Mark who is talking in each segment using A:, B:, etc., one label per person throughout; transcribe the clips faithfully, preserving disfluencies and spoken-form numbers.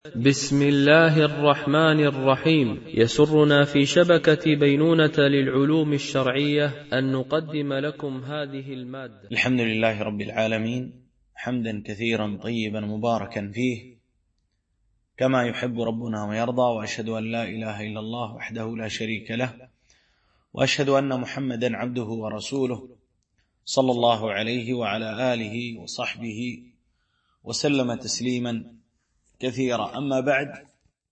A: بسم الله الرحمن الرحيم. يسرنا في شبكة بينونة للعلوم الشرعية أن نقدم لكم هذه المادة.
B: الحمد لله رب العالمين، حمدا كثيرا طيبا مباركا فيه كما يحب ربنا ويرضى، وأشهد أن لا إله إلا الله وحده لا شريك له، وأشهد أن محمدا عبده ورسوله صلى الله عليه وعلى آله وصحبه وسلم تسليما كثيرا. أما بعد،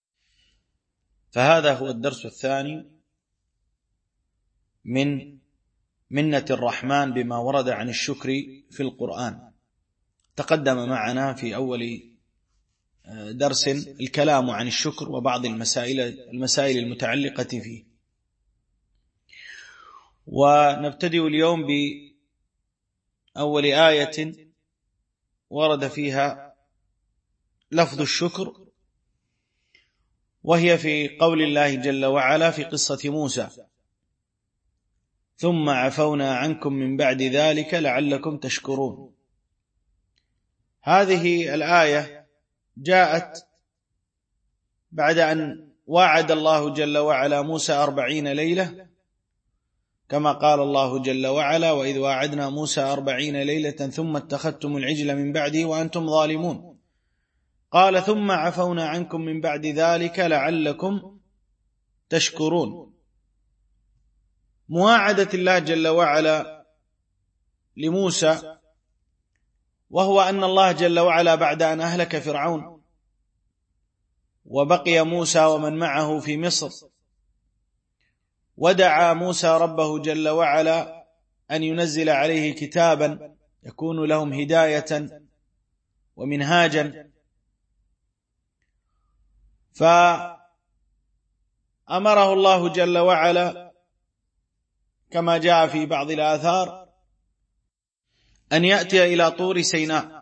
B: فهذا هو الدرس الثاني من منة الرحمن بما ورد عن الشكر في القرآن. تقدم معنا في أول درس الكلام عن الشكر وبعض المسائل المسائل المتعلقة فيه، ونبتدئ اليوم بأول آية ورد فيها لفظ الشكر، وهي في قول الله جل وعلا في قصة موسى: ثم عفونا عنكم من بعد ذلك لعلكم تشكرون. هذه الآية جاءت بعد أن وعد الله جل وعلا موسى أربعين ليلة، كما قال الله جل وعلا: وإذ واعدنا موسى أربعين ليلة ثم اتخذتم العجل من بعده وأنتم ظالمون. قال: ثم عفونا عنكم من بعد ذلك لعلكم تشكرون. مواعدة الله جل وعلا لموسى، وهو أن الله جل وعلا بعد أن أهلك فرعون وبقي موسى ومن معه في مصر، ودعا موسى ربه جل وعلا أن ينزل عليه كتابا يكون لهم هداية ومنهاجا، فأمره الله جل وعلا كما جاء في بعض الآثار أن يأتي إلى طور سيناء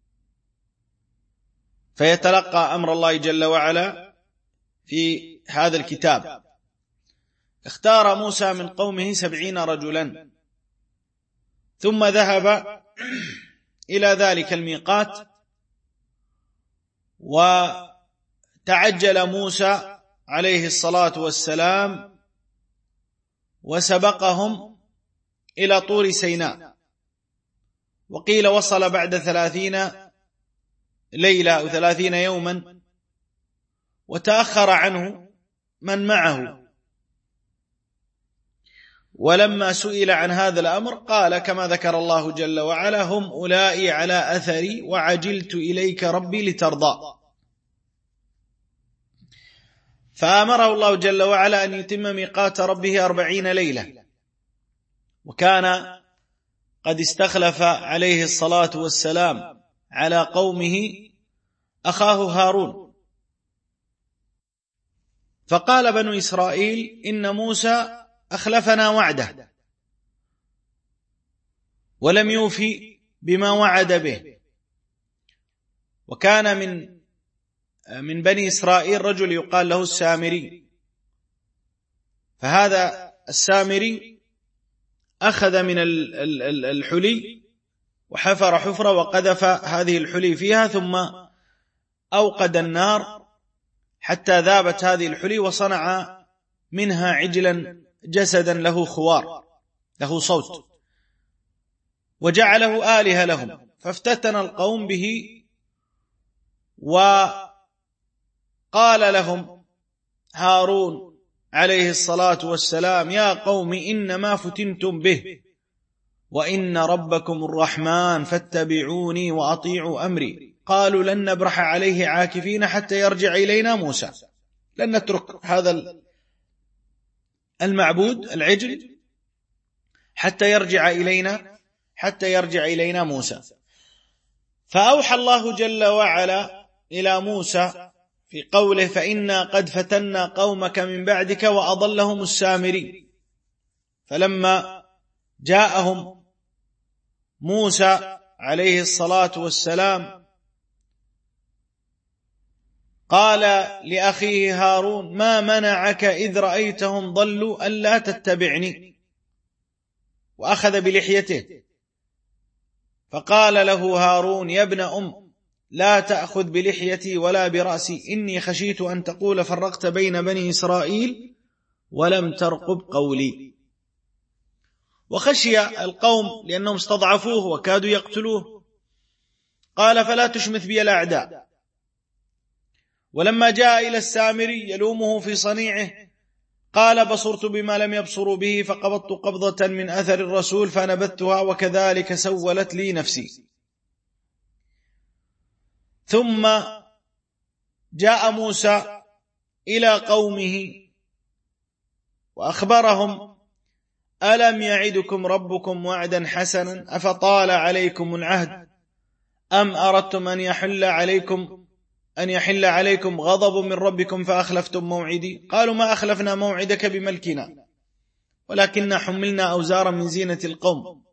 B: فيتلقى أمر الله جل وعلا في هذا الكتاب. اختار موسى من قومه سبعين رجلا، ثم ذهب إلى ذلك الميقات، وتعجل موسى عليه الصلاة والسلام وسبقهم إلى طور سيناء، وقيل وصل بعد ثلاثين ليلة أو ثلاثين يوما، وتأخر عنه من معه. ولما سئل عن هذا الأمر قال كما ذكر الله جل وعلا: هم أولئي على أثري وعجلت إليك ربي لترضى. فأمره الله جل وعلا أن يتم ميقات ربه أربعين ليلة، وكان قد استخلف عليه الصلاة والسلام على قومه أخاه هارون. فقال بنو إسرائيل: إن موسى أخلفنا وعده ولم يوفي بما وعد به. وكان من من بني إسرائيل رجل يقال له السامري، فهذا السامري أخذ من الحلي وحفر حفرة وقذف هذه الحلي فيها، ثم أوقد النار حتى ذابت هذه الحلي، وصنع منها عجلا جسدا له خوار له صوت، وجعله آلهة لهم. فافتتن القوم به، وقال لهم هارون عليه الصلاة والسلام: يا قوم إنما فتنتم به، وإن ربكم الرحمن فاتبعوني وأطيعوا أمري. قالوا: لن نبرح عليه عاكفين حتى يرجع إلينا موسى. لن نترك هذا المعبود العجل حتى يرجع إلينا حتى يرجع إلينا موسى. فأوحى الله جل وعلا إلى موسى في قوله: فإنا قد فتنا قومك من بعدك وأضلهم السامري. فلما جاءهم موسى عليه الصلاة والسلام قال لأخيه هارون: ما منعك إذ رأيتهم ضلوا ألا تتبعني؟ وأخذ بلحيته، فقال له هارون: يا ابن أم، لا تأخذ بلحيتي ولا برأسي إني خشيت أن تقول فرقت بين بني إسرائيل ولم ترقب قولي. وخشي القوم لأنهم استضعفوه وكادوا يقتلوه، قال فلا تشمث بي الأعداء. ولما جاء إلى السامري يلومه في صنيعه قال بصرت بما لم يبصروا به فقبضت قبضة من أثر الرسول فنبذتها وكذلك سولت لي نفسي. ثم جاء موسى إلى قومه وأخبرهم ألم يعدكم ربكم وعدا حسنا أفطال عليكم العهد أم أردتم أن يحل عليكم أن يحل عليكم غضب من ربكم فأخلفتم موعدي. قالوا ما أخلفنا موعدك بملكنا ولكننا حملنا أوزارا من زينة القوم.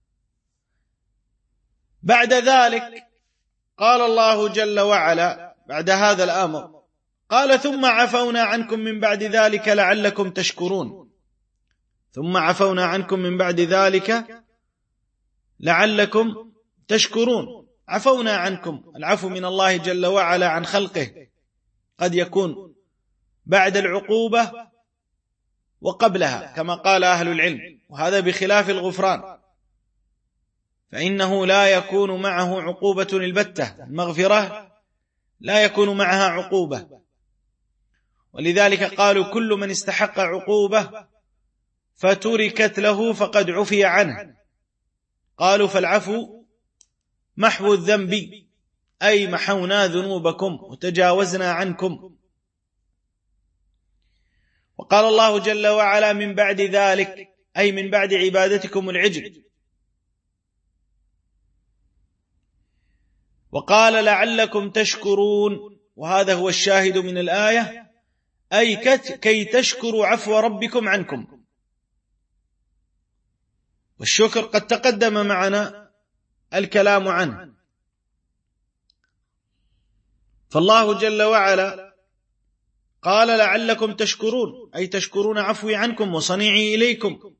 B: بعد ذلك قال الله جل وعلا بعد هذا الأمر قال ثم عفونا عنكم من بعد ذلك لعلكم تشكرون. ثم عفونا عنكم من بعد ذلك لعلكم تشكرون. عفونا عنكم، العفو من الله جل وعلا عن خلقه قد يكون بعد العقوبة وقبلها كما قال أهل العلم، وهذا بخلاف الغفران فإنه لا يكون معه عقوبة البتة، المغفرة لا يكون معها عقوبة، ولذلك قالوا كل من استحق عقوبة فتركت له فقد عفي عنه. قالوا فالعفو محو الذنب أي محونا ذنوبكم وتجاوزنا عنكم. وقال الله جل وعلا من بعد ذلك أي من بعد عبادتكم العجل. وقال لعلكم تشكرون، وهذا هو الشاهد من الآية، أي كي تشكروا عفو ربكم عنكم. والشكر قد تقدم معنا الكلام عنه. فالله جل وعلا قال لعلكم تشكرون أي تشكرون عفوي عنكم وصنيعي إليكم.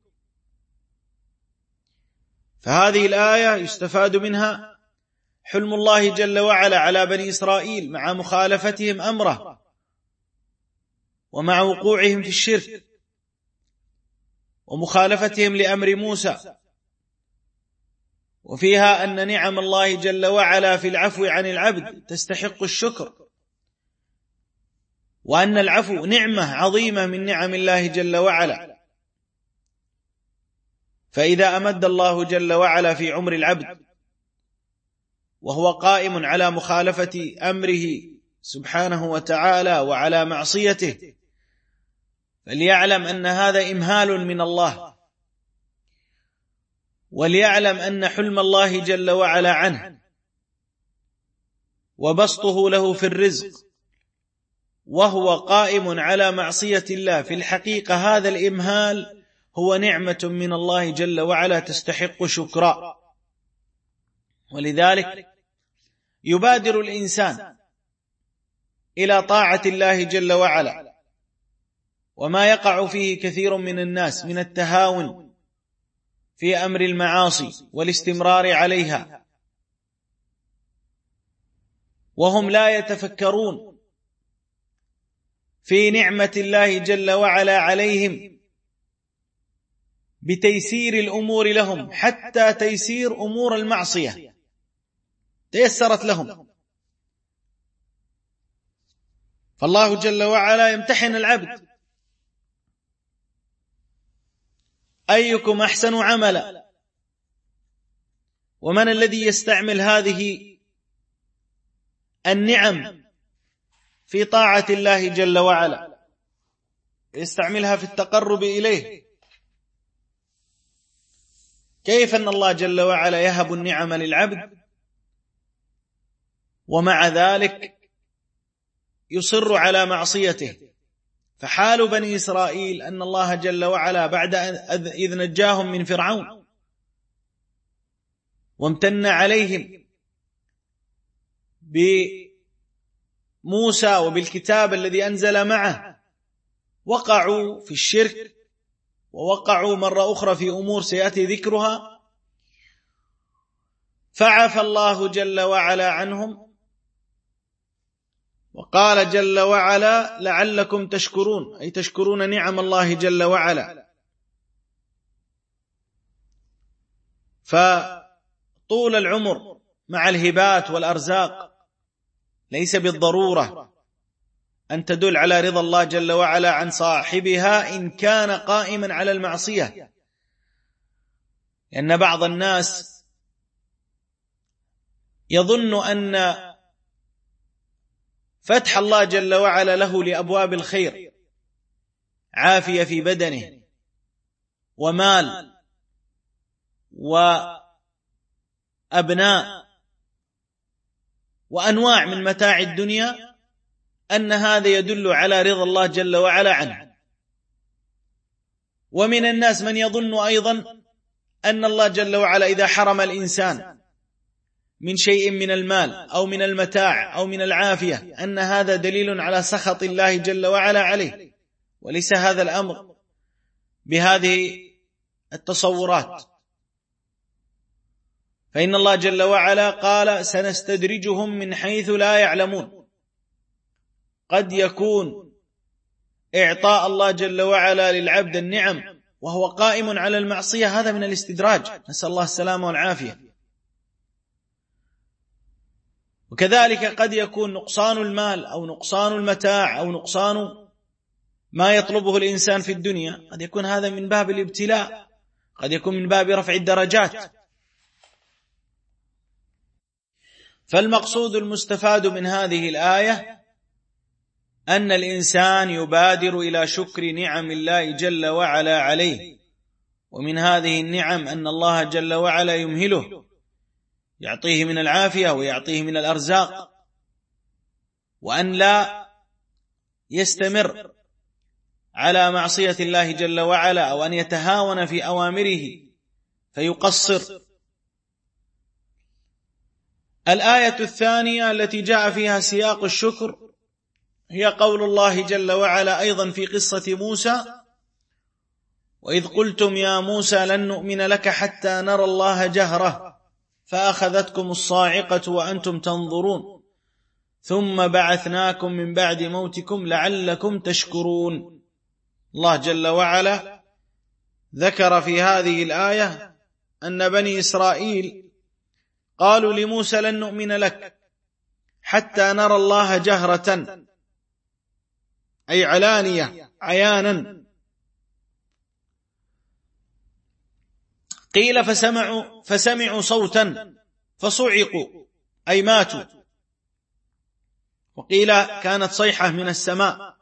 B: فهذه الآية يستفاد منها حلم الله جل وعلا على بني إسرائيل مع مخالفتهم أمره ومع وقوعهم في الشرك ومخالفتهم لأمر موسى، وفيها أن نعم الله جل وعلا في العفو عن العبد تستحق الشكر، وأن العفو نعمة عظيمة من نعم الله جل وعلا. فإذا أمد الله جل وعلا في عمر العبد وهو قائم على مخالفة أمره سبحانه وتعالى وعلى معصيته فليعلم أن هذا إمهال من الله، وليعلم أن حلم الله جل وعلا عنه وبسطه له في الرزق وهو قائم على معصية الله في الحقيقة هذا الإمهال هو نعمة من الله جل وعلا تستحق شكرا. ولذلك يبادر الإنسان إلى طاعة الله جل وعلا، وما يقع فيه كثير من الناس من التهاون في أمر المعاصي والاستمرار عليها، وهم لا يتفكرون في نعمة الله جل وعلا عليهم بتيسير الأمور لهم، حتى تيسير أمور المعصية تيسرت لهم. فالله جل وعلا يمتحن العبد أيكم أحسن عملا، ومن الذي يستعمل هذه النعم في طاعة الله جل وعلا يستعملها في التقرب إليه. كيف أن الله جل وعلا يهب النعم للعبد ومع ذلك يصر على معصيته. فحال بني إسرائيل أن الله جل وعلا بعد إذ نجاهم من فرعون وامتن عليهم بموسى وبالكتاب الذي أنزل معه وقعوا في الشرك ووقعوا مرة أخرى في أمور سيأتي ذكرها، فعفى الله جل وعلا عنهم وقال جل وعلا لعلكم تشكرون، أي تشكرون نعم الله جل وعلا. فطول العمر مع الهبات والأرزاق ليس بالضرورة أن تدل على رضا الله جل وعلا عن صاحبها إن كان قائما على المعصية، لأن بعض الناس يظن أن فتح الله جل وعلا له لأبواب الخير عافية في بدنه ومال وأبناء وأنواع من متاع الدنيا، أن هذا يدل على رضا الله جل وعلا عنه. ومن الناس من يظن أيضا أن الله جل وعلا إذا حرم الإنسان من شيء من المال أو من المتاع أو من العافية أن هذا دليل على سخط الله جل وعلا عليه، وليس هذا الأمر بهذه التصورات. فإن الله جل وعلا قال سنستدرجهم من حيث لا يعلمون. قد يكون إعطاء الله جل وعلا للعبد النعم وهو قائم على المعصية هذا من الاستدراج، نسأل الله السلامة والعافية. وكذلك قد يكون نقصان المال أو نقصان المتاع أو نقصان ما يطلبه الإنسان في الدنيا، قد يكون هذا من باب الابتلاء، قد يكون من باب رفع الدرجات. فالمقصود المستفاد من هذه الآية أن الإنسان يبادر إلى شكر نعم الله جل وعلا عليه، ومن هذه النعم أن الله جل وعلا يمهله، يعطيه من العافية ويعطيه من الأرزاق، وأن لا يستمر على معصية الله جل وعلا أو أن يتهاون في أوامره فيقصر. الآية الثانية التي جاء فيها سياق الشكر هي قول الله جل وعلا أيضا في قصة موسى: وإذ قلتم يا موسى لن نؤمن لك حتى نرى الله جهرة فأخذتكم الصاعقة وأنتم تنظرون ثم بعثناكم من بعد موتكم لعلكم تشكرون. الله جل وعلا ذكر في هذه الآية أن بني إسرائيل قالوا لموسى لن نؤمن لك حتى نرى الله جهرة، أي علانية عيانا. قيل فسمعوا, فسمعوا صوتا فصعقوا أي ماتوا، وقيل كانت صيحة من السماء.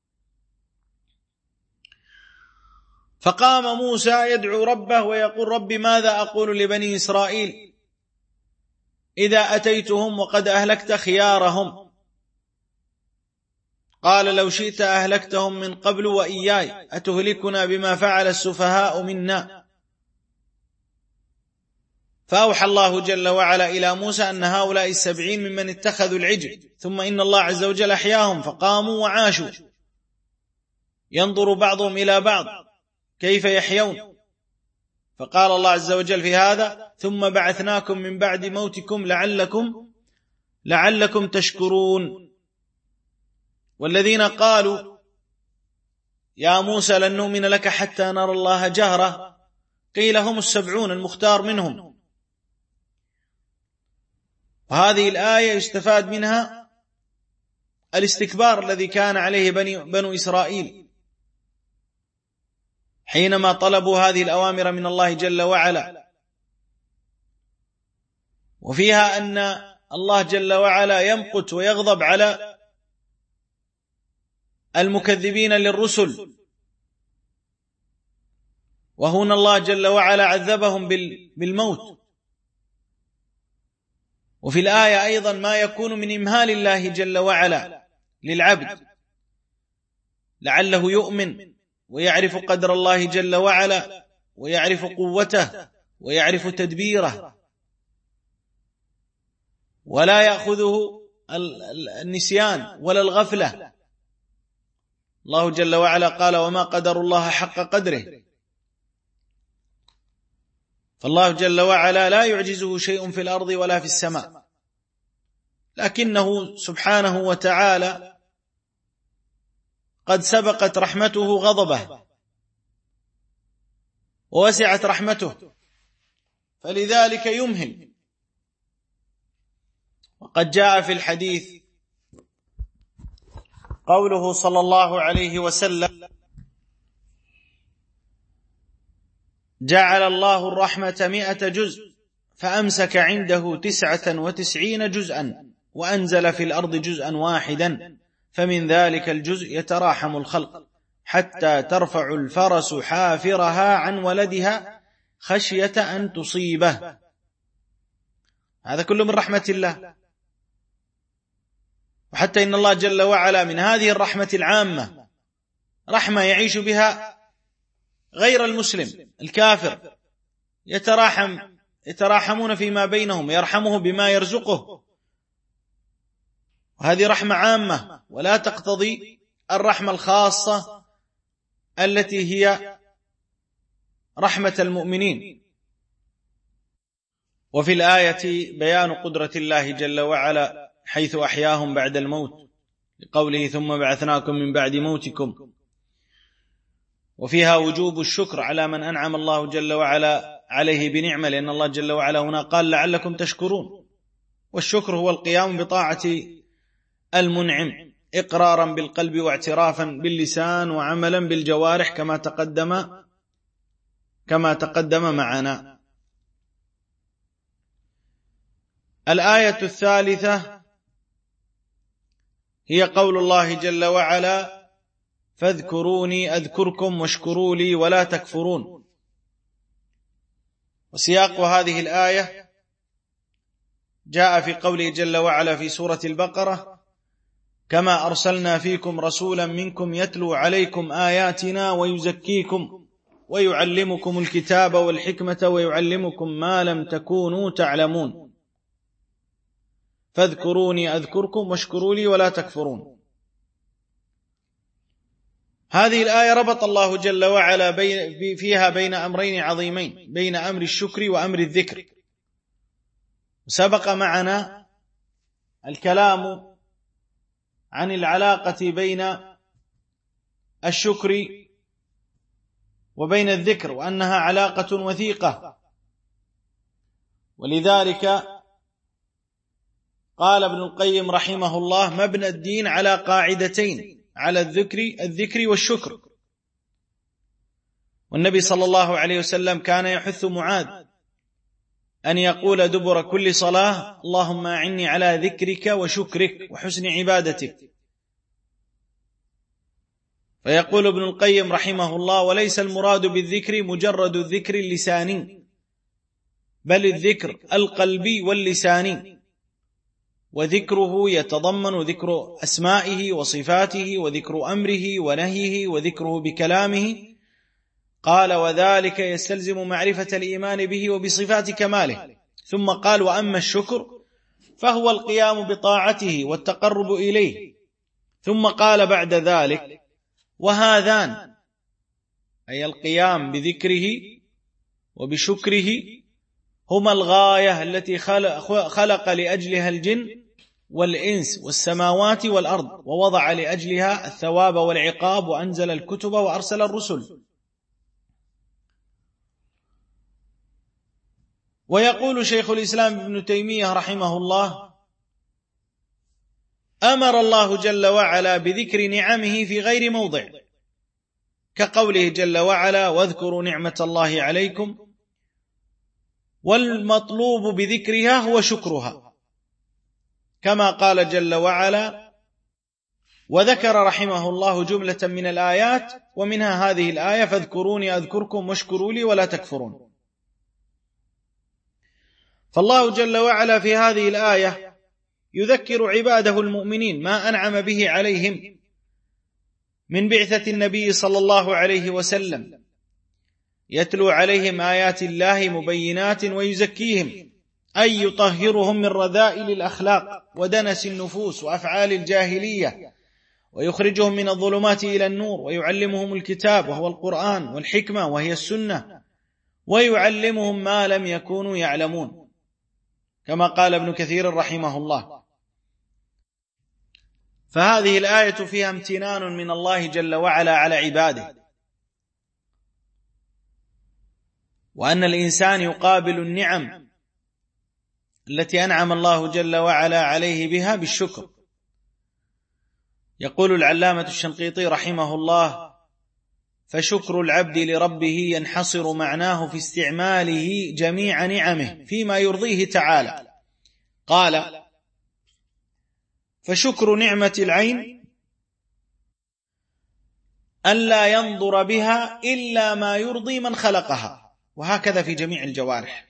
B: فقام موسى يدعو ربه ويقول: رب ماذا أقول لبني إسرائيل إذا أتيتهم وقد أهلكت خيارهم؟ قال: لو شئت أهلكتهم من قبل وإياي أتهلكنا بما فعل السفهاء منا. فأوحى الله جل وعلا إلى موسى أن هؤلاء السبعين ممن اتخذوا العجل، ثم إن الله عز وجل أحياهم فقاموا وعاشوا، ينظر بعضهم إلى بعض كيف يحيون. فقال الله عز وجل في هذا: ثم بعثناكم من بعد موتكم لعلكم لعلكم تشكرون. والذين قالوا يا موسى لن نؤمن لك حتى نرى الله جهرة قيل هم السبعون المختار منهم. وهذه الآية يستفاد منها الاستكبار الذي كان عليه بني بنو إسرائيل حينما طلبوا هذه الأوامر من الله جل وعلا، وفيها أن الله جل وعلا يمقت ويغضب على المكذبين للرسل، وهنا الله جل وعلا عذبهم بالموت. وفي الآية أيضا ما يكون من إمهال الله جل وعلا للعبد لعله يؤمن ويعرف قدر الله جل وعلا ويعرف قوته ويعرف تدبيره، ولا يأخذه النسيان ولا الغفلة. الله جل وعلا قال: وما قدر الله حق قدره. فالله جل وعلا لا يعجزه شيء في الأرض ولا في السماء. لكنه سبحانه وتعالى قد سبقت رحمته غضبه ووسعت رحمته، فلذلك يمهل. وقد جاء في الحديث قوله صلى الله عليه وسلم: جعل الله الرحمة مئة جزء فأمسك عنده تسعة وتسعين جزءا وأنزل في الأرض جزءا واحدا، فمن ذلك الجزء يتراحم الخلق حتى ترفع الفرس حافرها عن ولدها خشية أن تصيبه. هذا كله من رحمة الله. وحتى إن الله جل وعلا من هذه الرحمة العامة رحمة يعيش بها غير المسلم الكافر، يتراحم يتراحمون فيما بينهم، يرحمه بما يرزقه، وهذه رحمة عامة ولا تقتضي الرحمة الخاصة التي هي رحمة المؤمنين. وفي الآية بيان قدرة الله جل وعلا حيث أحياهم بعد الموت، لقوله: ثم بعثناكم من بعد موتكم، وفيها وجوب الشكر على من أنعم الله جل وعلا عليه بنعمة، لأن الله جل وعلا هنا قال: لعلكم تشكرون. والشكر هو القيام بطاعة المنعم إقرارا بالقلب واعترافا باللسان وعملا بالجوارح، كما تقدم كما تقدم معنا. الآية الثالثة هي قول الله جل وعلا: فاذكروني أذكركم واشكروا لي ولا تكفرون. وسياق هذه الآية جاء في قوله جل وعلا في سورة البقرة: كما أرسلنا فيكم رسولا منكم يتلو عليكم آياتنا ويزكيكم ويعلمكم الكتاب والحكمة ويعلمكم ما لم تكونوا تعلمون، فاذكروني أذكركم واشكروا لي ولا تكفرون. هذه الآية ربط الله جل وعلا بي فيها بين أمرين عظيمين، بين أمر الشكر وأمر الذكر. سبق معنا الكلام عن العلاقة بين الشكر وبين الذكر، وأنها علاقة وثيقة، ولذلك قال ابن القيم رحمه الله: مبنى الدين على قاعدتين، على الذكر الذكر والشكر. والنبي صلى الله عليه وسلم كان يحث معاذ أن يقول دبر كل صلاة: اللهم أعني على ذكرك وشكرك وحسن عبادتك. فيقول ابن القيم رحمه الله: وليس المراد بالذكر مجرد الذكر اللساني، بل الذكر القلبي واللساني، وذكره يتضمن ذكر أسمائه وصفاته وذكر أمره ونهيه وذكره بكلامه. قال: وذلك يستلزم معرفة الإيمان به وبصفات كماله. ثم قال: وأما الشكر فهو القيام بطاعته والتقرب إليه. ثم قال بعد ذلك: وهذان، أي القيام بذكره وبشكره، هما الغاية التي خلق لأجلها الجن والإنس والسماوات والأرض، ووضع لأجلها الثواب والعقاب، وأنزل الكتب وأرسل الرسل. ويقول شيخ الإسلام ابن تيمية رحمه الله: أمر الله جل وعلا بذكر نعمه في غير موضع، كقوله جل وعلا: واذكروا نعمة الله عليكم، والمطلوب بذكرها هو شكرها، كما قال جل وعلا. وذكر رحمه الله جملة من الآيات، ومنها هذه الآية: فاذكروني أذكركم واشكروا لي ولا تكفرون. فالله جل وعلا في هذه الآية يذكر عباده المؤمنين ما أنعم به عليهم من بعثة النبي صلى الله عليه وسلم، يتلو عليهم آيات الله مبينات ويزكيهم، أي يطهرهم من رذائل الأخلاق ودنس النفوس وأفعال الجاهلية، ويخرجهم من الظلمات إلى النور، ويعلمهم الكتاب وهو القرآن والحكمة وهي السنة، ويعلمهم ما لم يكونوا يعلمون، كما قال ابن كثير رحمه الله. فهذه الآية فيها امتنان من الله جل وعلا على عباده، وأن الإنسان يقابل النعم التي أنعم الله جل وعلا عليه بها بالشكر. يقول العلامة الشنقيطي رحمه الله: فشكر العبد لربه ينحصر معناه في استعماله جميع نعمه فيما يرضيه تعالى. قال: فشكر نعمة العين ألا ينظر بها إلا ما يرضي من خلقها، وهكذا في جميع الجوارح.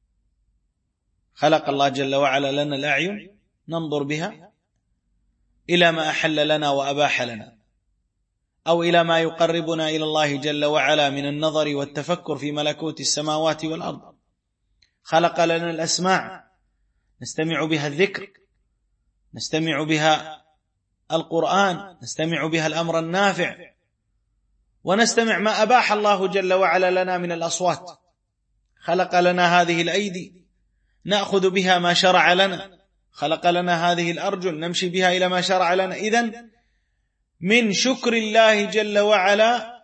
B: خلق الله جل وعلا لنا الأعين ننظر بها إلى ما أحل لنا وأباح لنا، أو إلى ما يقربنا إلى الله جل وعلا من النظر والتفكر في ملكوت السماوات والأرض. خلق لنا الأسماع نستمع بها الذكر، نستمع بها القرآن، نستمع بها الأمر النافع، ونستمع ما أباح الله جل وعلا لنا من الأصوات. خلق لنا هذه الأيدي نأخذ بها ما شرع لنا، خلق لنا هذه الأرجل نمشي بها إلى ما شرع لنا. إذن من شكر الله جل وعلا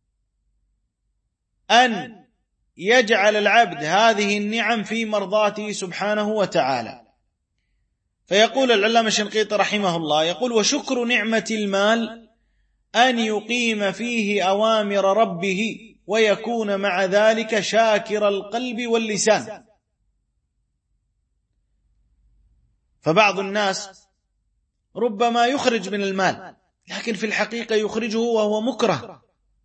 B: أن يجعل العبد هذه النعم في مرضاته سبحانه وتعالى. فيقول العلامة الشنقيطي رحمه الله، يقول: وشكر نعمة المال أن يقيم فيه أوامر ربه ويكون مع ذلك شاكر القلب واللسان. فبعض الناس ربما يخرج من المال، لكن في الحقيقة يخرجه وهو مكره،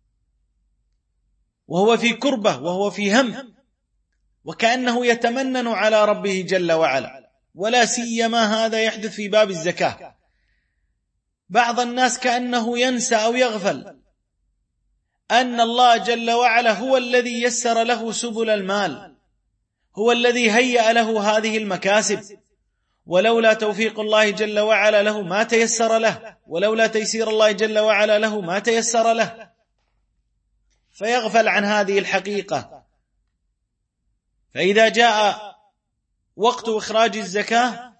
B: وهو في كربة، وهو في هم، وكأنه يتمنن على ربه جل وعلا. ولا سيما هذا يحدث في باب الزكاة. بعض الناس كأنه ينسى أو يغفل أن الله جل وعلا هو الذي يسر له سبل المال، هو الذي هيأ له هذه المكاسب، ولولا توفيق الله جل وعلا له ما تيسر له، ولولا تيسير الله جل وعلا له ما تيسر له. فيغفل عن هذه الحقيقة. فإذا جاء وقت إخراج الزكاة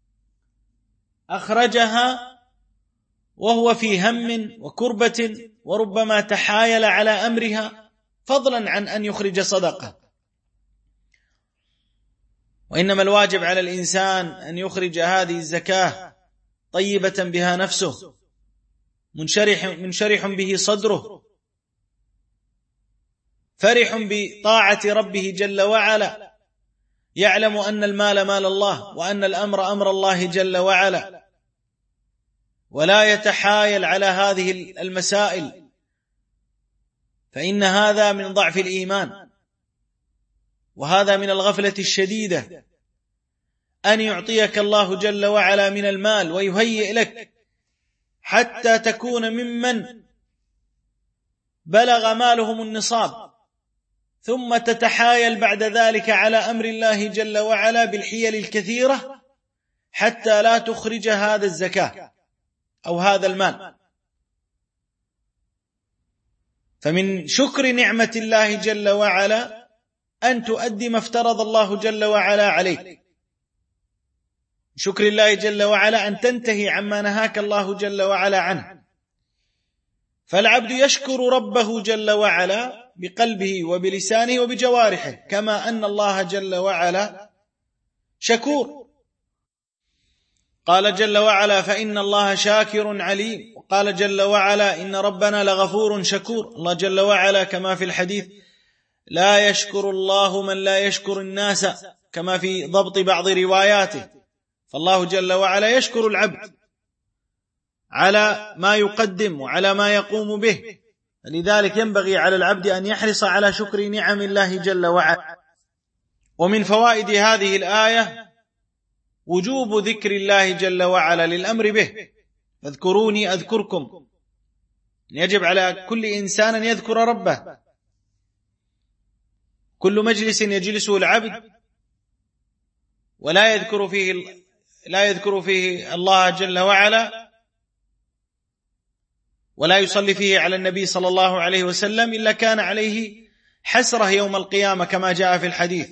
B: أخرجها وهو في هم وكربة، وربما تحايل على أمرها، فضلا عن أن يخرج صدقة. وإنما الواجب على الإنسان أن يخرج هذه الزكاة طيبة بها نفسه، منشرح, منشرح به صدره، فرح بطاعة ربه جل وعلا، يعلم أن المال مال الله، وأن الأمر أمر الله جل وعلا، ولا يتحايل على هذه المسائل، فإن هذا من ضعف الإيمان، وهذا من الغفلة الشديدة. أن يعطيك الله جل وعلا من المال ويهيئ لك حتى تكون ممن بلغ مالهم النصاب، ثم تتحايل بعد ذلك على أمر الله جل وعلا بالحيل الكثيرة حتى لا تخرج هذا الزكاة أو هذا المال. فمن شكر نعمة الله جل وعلا أن تؤدي ما افترض الله جل وعلا عليك. شكر الله جل وعلا أن تنتهي عما نهاك الله جل وعلا عنه. فالعبد يشكر ربه جل وعلا بقلبه وبلسانه وبجوارحه، كما أن الله جل وعلا شكور. قال جل وعلا: فإن الله شاكر عليم. وقال جل وعلا: إن ربنا لغفور شكور. الله جل وعلا كما في الحديث: لا يشكر الله من لا يشكر الناس، كما في ضبط بعض رواياته. فالله جل وعلا يشكر العبد على ما يقدم وعلى ما يقوم به. لذلك ينبغي على العبد أن يحرص على شكر نعم الله جل وعلا. ومن فوائد هذه الآية وجوب ذكر الله جل وعلا للأمر به. فاذكروني أذكركم. يجب على كل إنسان أن يذكر ربه. كل مجلس يجلسه العبد ولا يذكر فيه لا يذكر فيه الله جل وعلا ولا يصلي فيه على النبي صلى الله عليه وسلم إلا كان عليه حسرة يوم القيامة كما جاء في الحديث.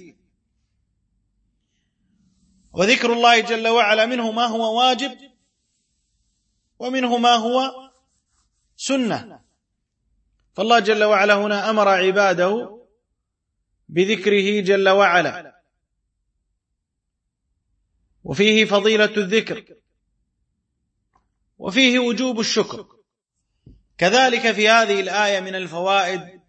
B: وذكر الله جل وعلا منه ما هو واجب ومنه ما هو سنة. فالله جل وعلا هنا أمر عباده بذكره جل وعلا، وفيه فضيلة الذكر، وفيه وجوب الشكر. كذلك في هذه الآية من الفوائد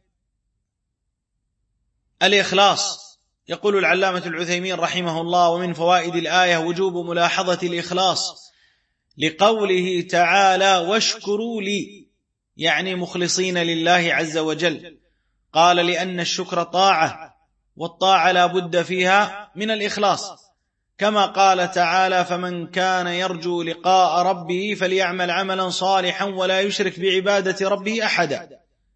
B: الإخلاص. يقول العلامة العثيمين رحمه الله: ومن فوائد الآية وجوب ملاحظة الإخلاص لقوله تعالى: واشكروا لي، يعني مخلصين لله عز وجل. قال: لأن الشكر طاعة، والطاعة لا بد فيها من الإخلاص، كما قال تعالى: فمن كان يرجو لقاء ربه فليعمل عملا صالحا ولا يشرك بعبادة ربه أحدا.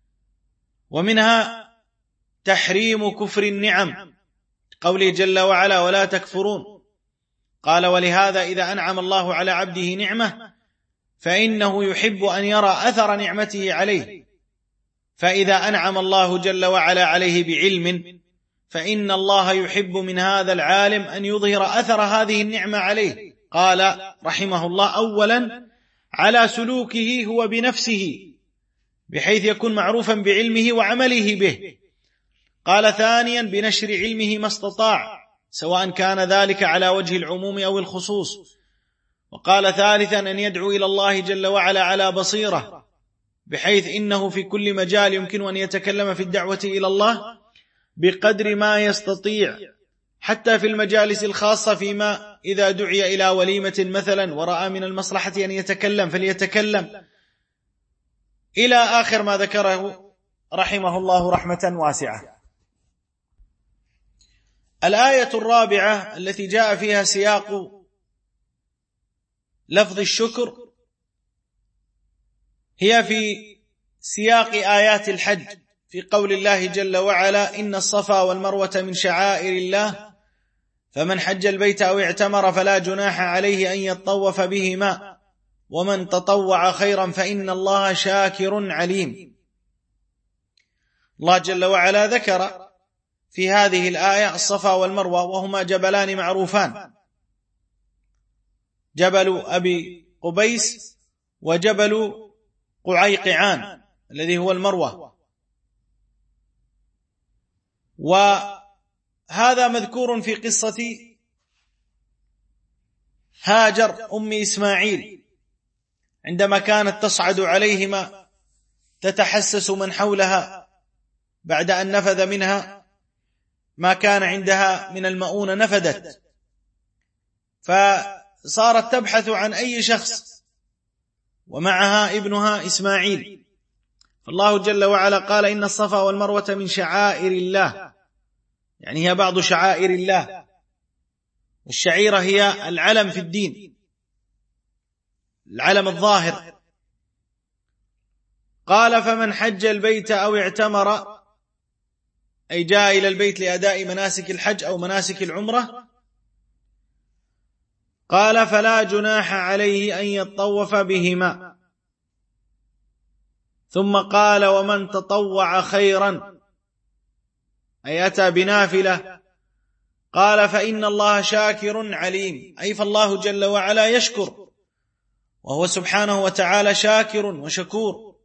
B: ومنها تحريم كفر النعم، قوله جل وعلا: ولا تكفرون. قال: ولهذا إذا أنعم الله على عبده نعمة فإنه يحب أن يرى أثر نعمته عليه، فإذا أنعم الله جل وعلا عليه بعلم فإن الله يحب من هذا العالم أن يظهر أثر هذه النعمة عليه. قال رحمه الله: أولا على سلوكه هو بنفسه بحيث يكون معروفا بعلمه وعمله به. قال ثانيا بنشر علمه ما استطاع، سواء كان ذلك على وجه العموم أو الخصوص. وقال ثالثا أن يدعو إلى الله جل وعلا على بصيرة، بحيث إنه في كل مجال يمكن أن يتكلم في الدعوة إلى الله بقدر ما يستطيع، حتى في المجالس الخاصة، فيما إذا دعي إلى وليمة مثلا ورأى من المصلحة أن يتكلم فليتكلم، إلى آخر ما ذكره رحمه الله رحمة واسعة. الآية الرابعة التي جاء فيها سياق لفظ الشكر هي في سياق آيات الحج، في قول الله جل وعلا: إن الصفا والمروة من شعائر الله فمن حج البيت أو اعتمر فلا جناح عليه أن يطوف بهما ومن تطوع خيرا فإن الله شاكر عليم. الله جل وعلا ذكر في هذه الآية الصفا والمروة، وهما جبلان معروفان: جبل أبي قبيس وجبل قعيقعان الذي هو المروة. وهذا مذكور في قصة هاجر أم إسماعيل عندما كانت تصعد عليهما تتحسس من حولها بعد أن نفذ منها ما كان عندها من المؤونة، نفدت، فصارت تبحث عن أي شخص ومعها ابنها إسماعيل. فالله جل وعلا قال: إن الصفا والمروة من شعائر الله، يعني هي بعض شعائر الله، والشعيرة هي العلم في الدين، العلم الظاهر. قال: فمن حج البيت أو اعتمر، أي جاء إلى البيت لأداء مناسك الحج أو مناسك العمرة، قال: فلا جناح عليه أن يطوف بهما. ثم قال: ومن تطوع خيرا، أي أتى بنافلة، قال: فإن الله شاكر عليم، أي فالله جل وعلا يشكر، وهو سبحانه وتعالى شاكر وشكور.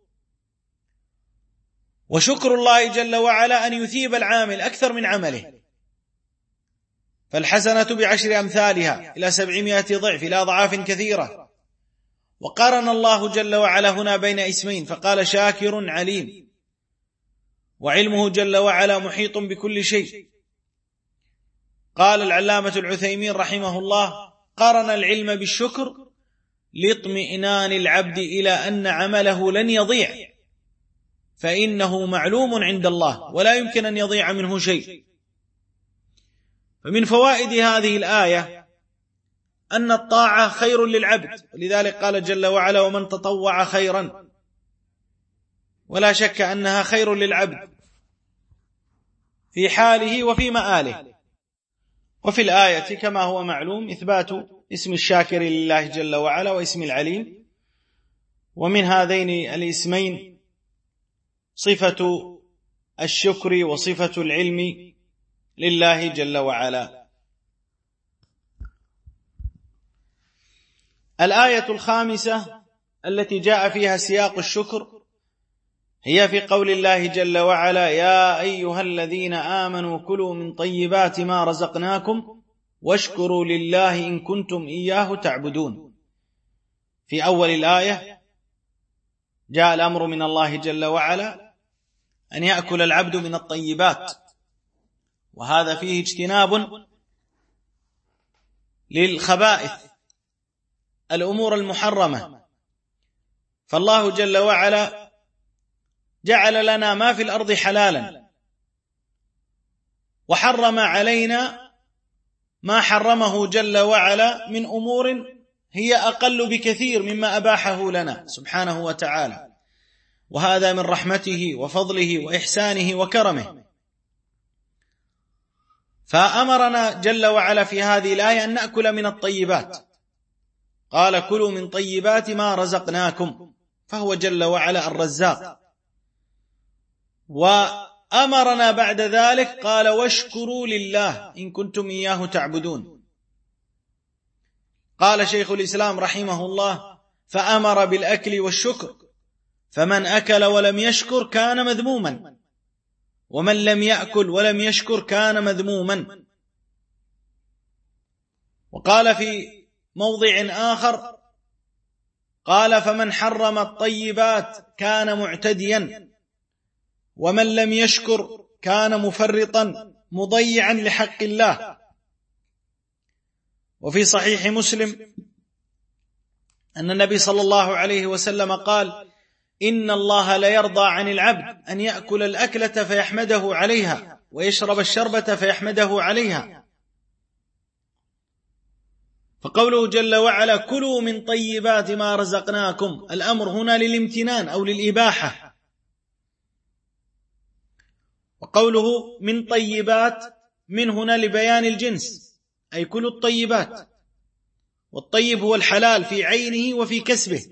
B: وشكر الله جل وعلا أن يثيب العامل أكثر من عمله، فالحسنة بعشر أمثالها إلى سبعمائة ضعف، إلى أضعاف كثيرة. وقارن الله جل وعلا هنا بين اسمين، فقال: شاكر عليم، وعلمه جل وعلا محيط بكل شيء. قال العلامة العثيمين رحمه الله: قارن العلم بالشكر لاطمئنان العبد إلى أن عمله لن يضيع، فإنه معلوم عند الله ولا يمكن أن يضيع منه شيء. فمن فوائد هذه الآية أن الطاعة خير للعبد، ولذلك قال جل وعلا: ومن تطوع خيرا، ولا شك أنها خير للعبد في حاله وفي مآله. وفي الآية كما هو معلوم إثبات اسم الشاكر لله جل وعلا واسم العليم، ومن هذين الاسمين صفة الشكر وصفة العلم لله جل وعلا. الآية الخامسة التي جاء فيها سياق الشكر هي في قول الله جل وعلا: يا أيها الذين آمنوا كلوا من طيبات ما رزقناكم واشكروا لله إن كنتم إياه تعبدون. في أول الآية جاء الأمر من الله جل وعلا أن يأكل العبد من الطيبات، وهذا فيه اجتناب للخبائث، الأمور المحرمة. فالله جل وعلا جعل لنا ما في الأرض حلالا، وحرم علينا ما حرمه جل وعلا من أمور هي أقل بكثير مما أباحه لنا سبحانه وتعالى، وهذا من رحمته وفضله وإحسانه وكرمه. فأمرنا جل وعلا في هذه الآية أن نأكل من الطيبات، قال: كلوا من طيبات ما رزقناكم، فهو جل وعلا الرزاق. وأمرنا بعد ذلك قال: واشكروا لله إن كنتم إياه تعبدون. قال شيخ الإسلام رحمه الله: فأمر بالأكل والشكر، فمن أكل ولم يشكر كان مذموما، ومن لم يأكل ولم يشكر كان مذموما. وقال في موضع آخر قال: فمن حرم الطيبات كان معتديا، ومن لم يشكر كان مفرطا مضيعا لحق الله. وفي صحيح مسلم أن النبي صلى الله عليه وسلم قال: إن الله لا يرضى عن العبد أن يأكل الأكلة فيحمده عليها، ويشرب الشربة فيحمده عليها. فقوله جل وعلا: كلوا من طيبات ما رزقناكم، الأمر هنا للامتنان أو للإباحة. وقوله من طيبات من هنا لبيان الجنس، أي كلوا الطيبات، والطيب هو الحلال في عينه وفي كسبه.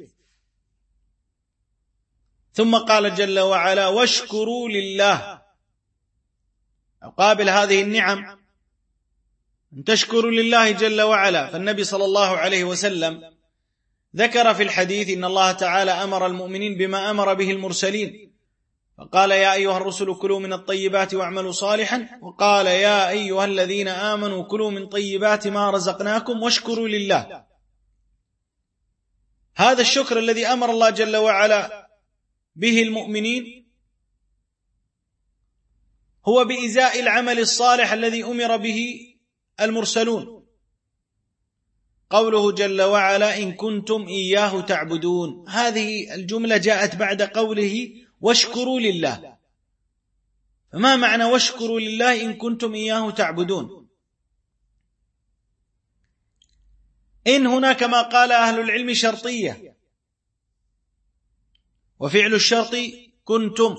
B: ثم قال جل وعلا: واشكروا لله. قابل هذه النعم أن تشكروا لله جل وعلا. فالنبي صلى الله عليه وسلم ذكر في الحديث إن الله تعالى أمر المؤمنين بما أمر به المرسلين، فقال: يا أيها الرسل كلوا من الطيبات واعملوا صالحا، وقال: يا أيها الذين آمنوا كلوا من طيبات ما رزقناكم واشكروا لله. هذا الشكر الذي أمر الله جل وعلا به المؤمنين هو بإزاء العمل الصالح الذي أمر به المرسلون. قوله جل وعلا: إن كنتم إياه تعبدون، هذه الجملة جاءت بعد قوله: واشكروا لله. فما معنى واشكروا لله إن كنتم إياه تعبدون؟ إن هنا كما قال أهل العلم شرطية، وفعل الشرط كنتم،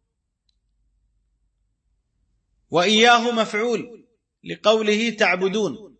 B: وإياه مفعول لقوله تعبدون،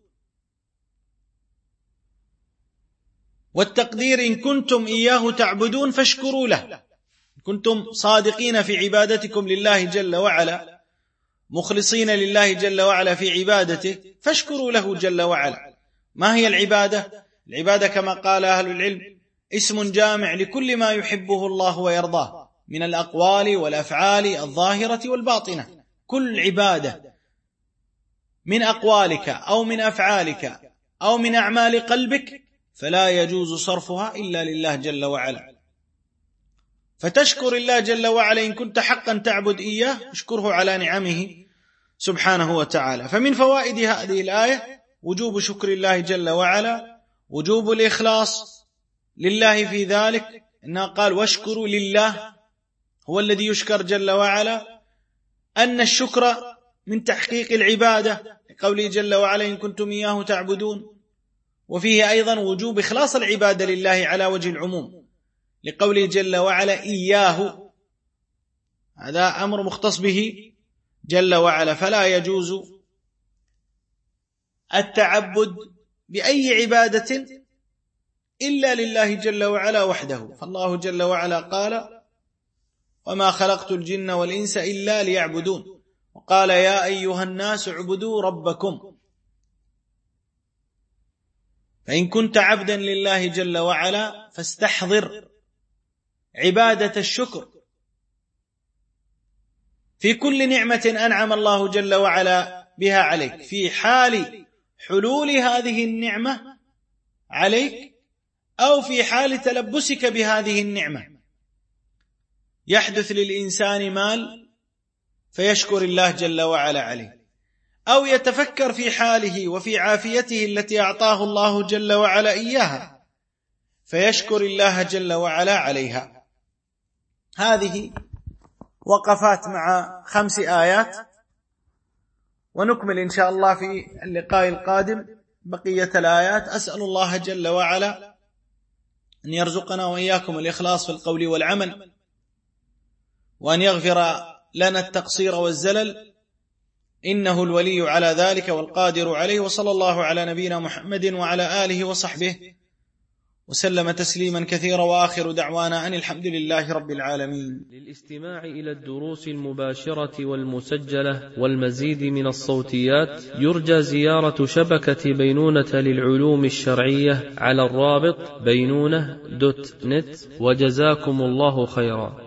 B: والتقدير إن كنتم إياه تعبدون فاشكروا له. كنتم صادقين في عبادتكم لله جل وعلا، مخلصين لله جل وعلا في عبادته، فاشكروا له جل وعلا. ما هي العبادة؟ العبادة كما قال أهل العلم اسم جامع لكل ما يحبه الله ويرضاه من الأقوال والأفعال الظاهرة والباطنة. كل عبادة من أقوالك أو من أفعالك أو من أعمال قلبك فلا يجوز صرفها إلا لله جل وعلا. فتشكر الله جل وعلا إن كنت حقا تعبد إياه، اشكره على نعمه سبحانه وتعالى. فمن فوائد هذه الآية وجوب شكر الله جل وعلا، وجوب الإخلاص لله في ذلك، إنه قال: واشكروا لله، هو الذي يشكر جل وعلا. أن الشكر من تحقيق العبادة لقوله جل وعلا: إن كنتم إياه تعبدون. وفيه أيضا وجوب إخلاص العبادة لله على وجه العموم لقوله جل وعلا: إياه، هذا أمر مختص به جل وعلا، فلا يجوز التعبد بأي عبادة إلا لله جل وعلا وحده. فالله جل وعلا قال: وما خلقت الجن والإنس إلا ليعبدون. وقال: يا أيها الناس اعبدوا ربكم. فإن كنت عبدا لله جل وعلا فاستحضر عبادة الشكر في كل نعمة أنعم الله جل وعلا بها عليك، في حال حلول هذه النعمة عليك أو في حال تلبسك بهذه النعمة. يحدث للإنسان مال فيشكر الله جل وعلا عليه، أو يتفكر في حاله وفي عافيته التي أعطاه الله جل وعلا إياها فيشكر الله جل وعلا عليها. هذه وقفات مع خمس آيات، ونكمل إن شاء الله في اللقاء القادم بقية الآيات. أسأل الله جل وعلا أن يرزقنا وإياكم الإخلاص في القول والعمل، وأن يغفر لنا التقصير والزلل، إنه الولي على ذلك والقادر عليه. وصلى الله على نبينا محمد وعلى آله وصحبه وسلم تسليما كثيرا، وآخر دعوانا أن الحمد لله رب العالمين.
A: للاستماع إلى الدروس المباشرة والمسجلة والمزيد من الصوتيات يرجى زيارة شبكة بينونة للعلوم الشرعية على الرابط بينونة دوت نت، وجزاكم الله خيرا.